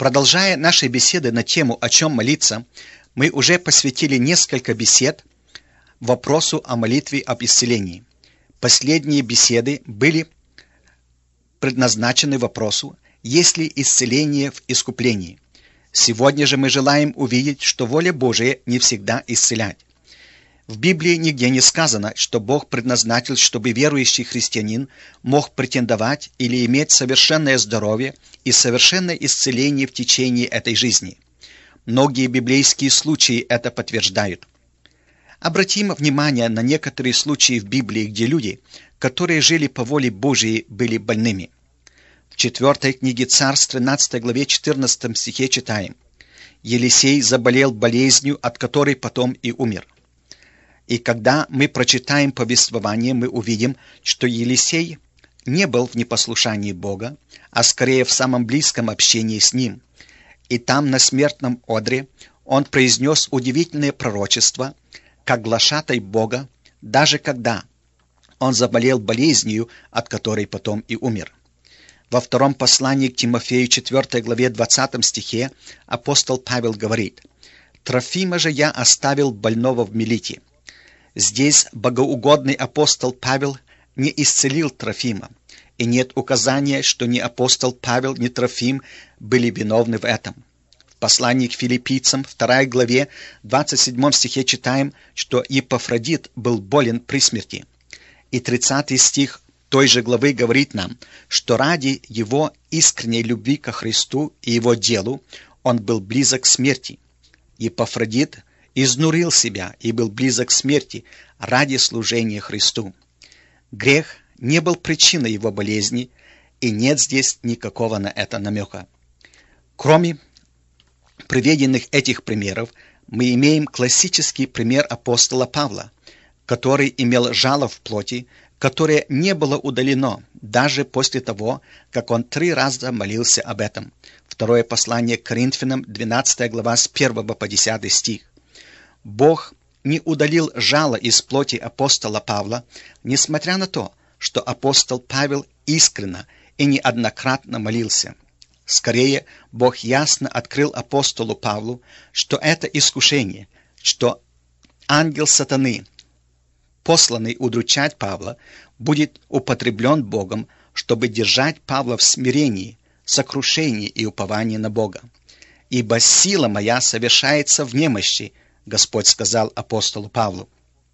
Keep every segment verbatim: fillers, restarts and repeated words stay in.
Продолжая наши беседы на тему «О чем молиться», мы уже посвятили несколько бесед вопросу о молитве об исцелении. Последние беседы были предназначены вопросу, есть ли исцеление в искуплении. Сегодня же мы желаем увидеть, что воля Божия не всегда исцелять. В Библии нигде не сказано, что Бог предназначил, чтобы верующий христианин мог претендовать или иметь совершенное здоровье и совершенное исцеление в течение этой жизни. Многие библейские случаи это подтверждают. Обратим внимание на некоторые случаи в Библии, где люди, которые жили по воле Божией, были больными. В четвертой книге Царств, тринадцатой главе, четырнадцатом стихе читаем: «Елисей заболел болезнью, от которой потом и умер». И когда мы прочитаем повествование, мы увидим, что Елисей не был в непослушании Бога, а скорее в самом близком общении с Ним. И там, на смертном одре, он произнес удивительное пророчество, как глашатай Бога, даже когда он заболел болезнью, от которой потом и умер. Во втором послании к Тимофею, четвёртой главе, двадцатом стихе, апостол Павел говорит: «Трофима же я оставил больного в Милите». Здесь богоугодный апостол Павел не исцелил Трофима, и нет указания, что ни апостол Павел, ни Трофим были виновны в этом. В послании к филиппийцам, второй главе, двадцать седьмом стихе читаем, что Епафродит был болен при смерти. И тридцатый стих той же главы говорит нам, что ради его искренней любви ко Христу и его делу он был близок к смерти. Епафродит изнурил себя и был близок к смерти ради служения Христу. Грех не был причиной его болезни, и нет здесь никакого на это намека. Кроме приведенных этих примеров, мы имеем классический пример апостола Павла, который имел жало в плоти, которое не было удалено, даже после того, как он три раза молился об этом. Второе послание к Коринфянам, двенадцатая глава, с первого по десятый стих. Бог не удалил жало из плоти апостола Павла, несмотря на то, что апостол Павел искренно и неоднократно молился. Скорее, Бог ясно открыл апостолу Павлу, что это искушение, что ангел сатаны, посланный удручать Павла, будет употреблен Богом, чтобы держать Павла в смирении, сокрушении и уповании на Бога. «Ибо сила моя совершается в немощи», Господь сказал апостолу Павлу.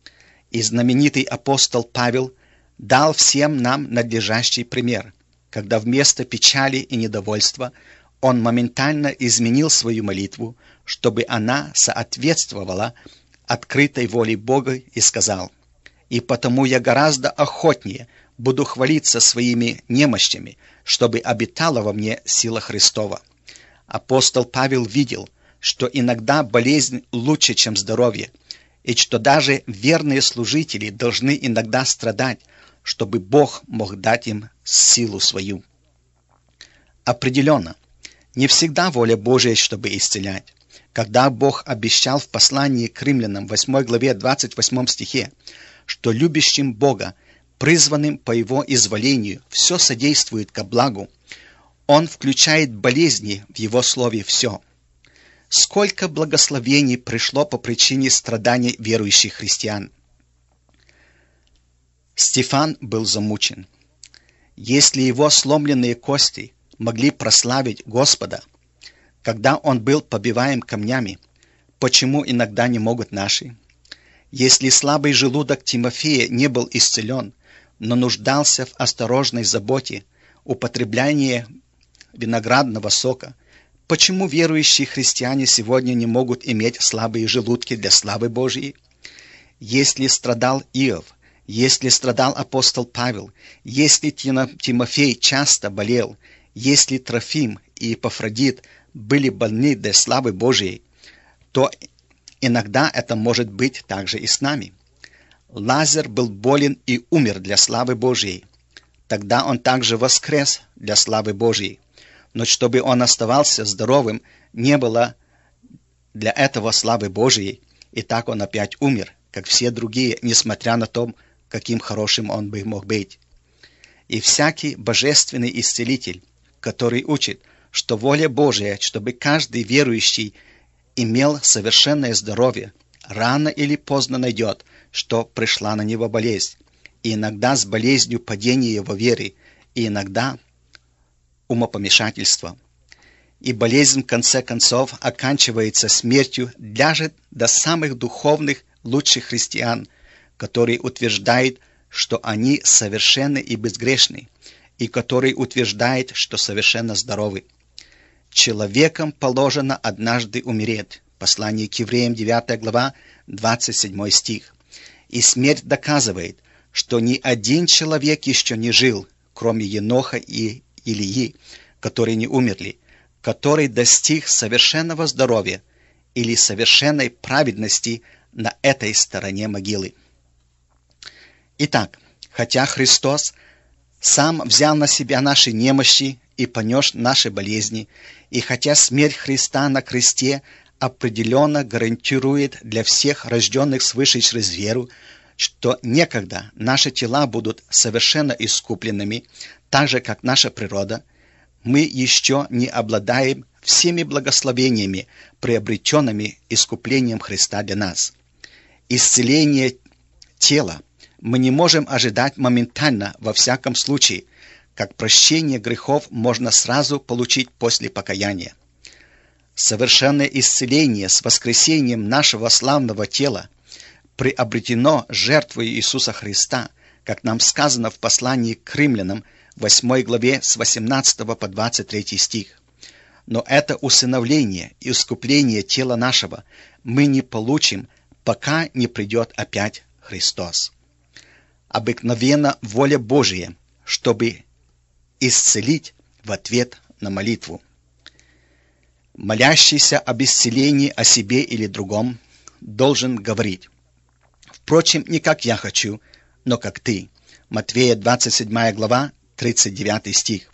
И знаменитый апостол Павел дал всем нам надлежащий пример, когда вместо печали и недовольства он моментально изменил свою молитву, чтобы она соответствовала открытой воле Бога, и сказал: «И потому я гораздо охотнее буду хвалиться своими немощами, чтобы обитала во мне сила Христова». Апостол Павел видел, что иногда болезнь лучше, чем здоровье, и что даже верные служители должны иногда страдать, чтобы Бог мог дать им силу свою. Определенно, не всегда воля Божия, чтобы исцелять. Когда Бог обещал в послании к римлянам, восьмой главе, двадцать восьмом стихе, что любящим Бога, призванным по Его изволению, все содействует ко благу, Он включает болезни в Его слове «все». Сколько благословений пришло по причине страданий верующих христиан. Стефан был замучен. Если его сломленные кости могли прославить Господа, когда он был побиваем камнями, почему иногда не могут наши? Если слабый желудок Тимофея не был исцелен, но нуждался в осторожной заботе, употреблении виноградного сока, почему верующие христиане сегодня не могут иметь слабые желудки для славы Божьей? Если страдал Иов, если страдал апостол Павел, если Тимофей часто болел, если Трофим и Епафродит были больны для славы Божьей, то иногда это может быть также и с нами. Лазарь был болен и умер для славы Божьей. Тогда он также воскрес для славы Божьей. Но чтобы он оставался здоровым, не было для этого славы Божией, и так он опять умер, как все другие, несмотря на то, каким хорошим он бы мог быть. И всякий божественный исцелитель, который учит, что воля Божия, чтобы каждый верующий имел совершенное здоровье, рано или поздно найдет, что пришла на него болезнь, и иногда с болезнью падения его веры, и иногда умопомешательство. И болезнь, в конце концов, оканчивается смертью даже до самых духовных лучших христиан, которые утверждают, что они совершенны и безгрешны, и которые утверждают, что совершенно здоровы. Человеком положено однажды умереть. Послание к евреям, девятая глава, двадцать седьмой стих. И смерть доказывает, что ни один человек еще не жил, кроме Еноха и Илии, которые не умерли, который достиг совершенного здоровья или совершенной праведности на этой стороне могилы. Итак, хотя Христос сам взял на себя наши немощи и понес наши болезни, и хотя смерть Христа на кресте определенно гарантирует для всех рожденных свыше через веру, что некогда наши тела будут совершенно искупленными, так же, как наша природа, мы еще не обладаем всеми благословениями, приобретенными искуплением Христа для нас. Исцеление тела мы не можем ожидать моментально во всяком случае, как прощение грехов можно сразу получить после покаяния. Совершенное исцеление с воскресением нашего славного тела приобретено жертвой Иисуса Христа, как нам сказано в послании к римлянам, восьмой главе с восемнадцатого по двадцать третий стих. Но это усыновление и искупление тела нашего мы не получим, пока не придет опять Христос. Обыкновенно воля Божия, чтобы исцелить в ответ на молитву. Молящийся об исцелении о себе или другом должен говорить: «Впрочем, не как я хочу, но как ты». Матфея двадцать седьмая глава, тридцать девятый стих.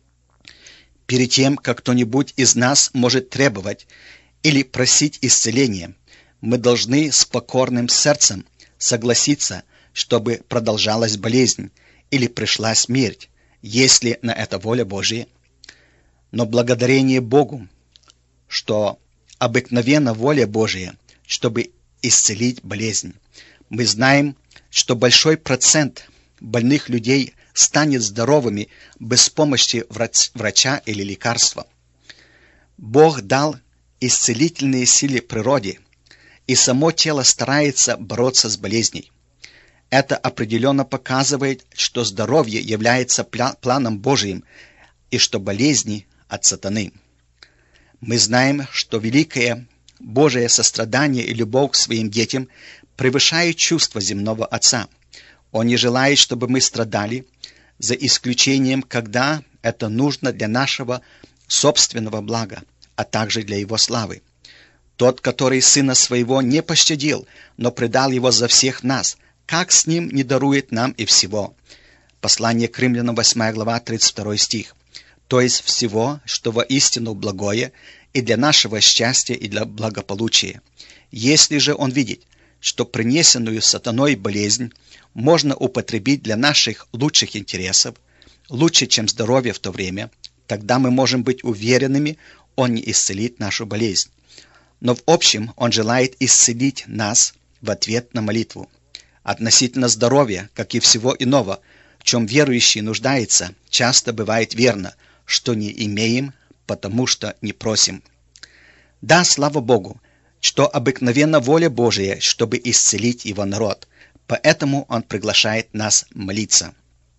Перед тем, как кто-нибудь из нас может требовать или просить исцеления, мы должны с покорным сердцем согласиться, чтобы продолжалась болезнь или пришла смерть, если на это воля Божия. Но благодарение Богу, что обыкновенно воля Божия, чтобы исцелить болезнь. Мы знаем, что большой процент больных людей станет здоровыми без помощи врача или лекарства. Бог дал исцелительные силы природе, и само тело старается бороться с болезнью. Это определенно показывает, что здоровье является планом Божиим и что болезни от сатаны. Мы знаем, что великое Божие сострадание и любовь к своим детям превышает чувство земного Отца. Он не желает, чтобы мы страдали, за исключением, когда это нужно для нашего собственного блага, а также для Его славы. Тот, который Сына Своего не пощадил, но предал Его за всех нас, как с Ним не дарует нам и всего? Послание к римлянам, восьмая глава, тридцать второй стих. То есть всего, что воистину благое, и для нашего счастья, и для благополучия. Если же он видит, что принесенную сатаной болезнь можно употребить для наших лучших интересов, лучше, чем здоровье в то время, тогда мы можем быть уверенными, он не исцелит нашу болезнь. Но в общем он желает исцелить нас в ответ на молитву. Относительно здоровья, как и всего иного, в чем верующий нуждается, часто бывает верно, что не имеем, потому что не просим. Да, слава Богу, что обыкновенно воля Божия, чтобы исцелить Его народ, поэтому Он приглашает нас молиться.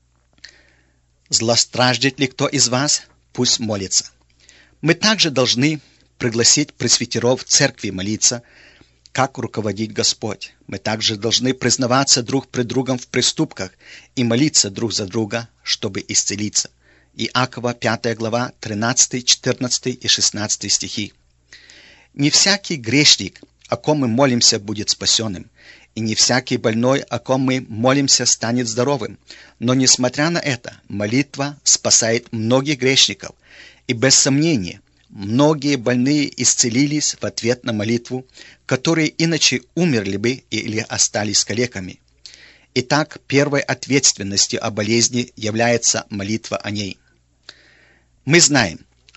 Злостраждет ли кто из вас? Пусть молится. Мы также должны пригласить пресвитеров в церкви молиться, как руководит Господь. Мы также должны признаваться друг пред другом в преступках и молиться друг за друга, чтобы исцелиться. Иакова, пятая глава, тринадцатый, четырнадцатый и шестнадцатый стихи. Не всякий грешник, о ком мы молимся, будет спасенным, и не всякий больной, о ком мы молимся, станет здоровым. Но, несмотря на это, молитва спасает многих грешников, и без сомнения, многие больные исцелились в ответ на молитву, которые иначе умерли бы или остались калеками. Итак, первой ответственностью о болезни является молитва о ней. Мы знаем,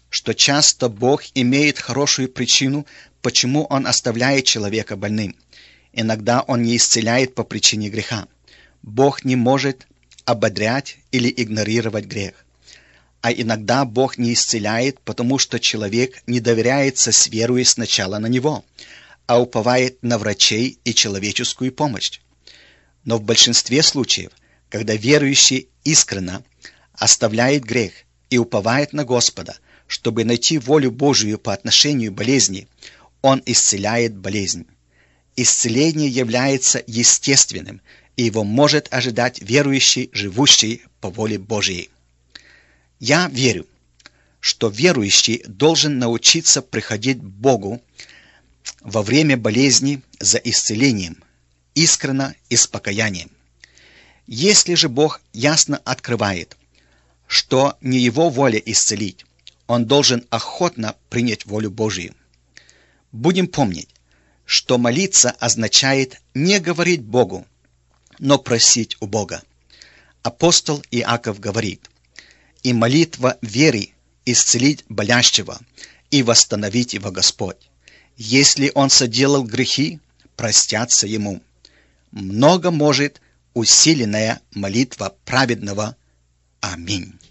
что часто Бог имеет хорошую причину, почему Он оставляет человека больным. Иногда Он не исцеляет по причине греха. Бог не может ободрять или игнорировать грех. А иногда Бог не исцеляет, потому что человек не доверяется с верой сначала на Него, а уповает на врачей и человеческую помощь. Но в большинстве случаев, когда верующий искренно оставляет грех и уповает на Господа, чтобы найти волю Божию по отношению к болезни, Он исцеляет болезнь. Исцеление является естественным, и его может ожидать верующий, живущий по воле Божией. Я верю, что верующий должен научиться приходить к Богу во время болезни за исцелением, искренно и с покаянием. Если же Бог ясно открывает, что не Его воля исцелить, Он должен охотно принять волю Божию. Будем помнить, что молиться означает не говорить Богу, но просить у Бога. Апостол Иаков говорит: «И молитва веры исцелить болящего и восстановить его Господь. Если он соделал грехи, простятся ему. Много может усиленная молитва праведного. Аминь».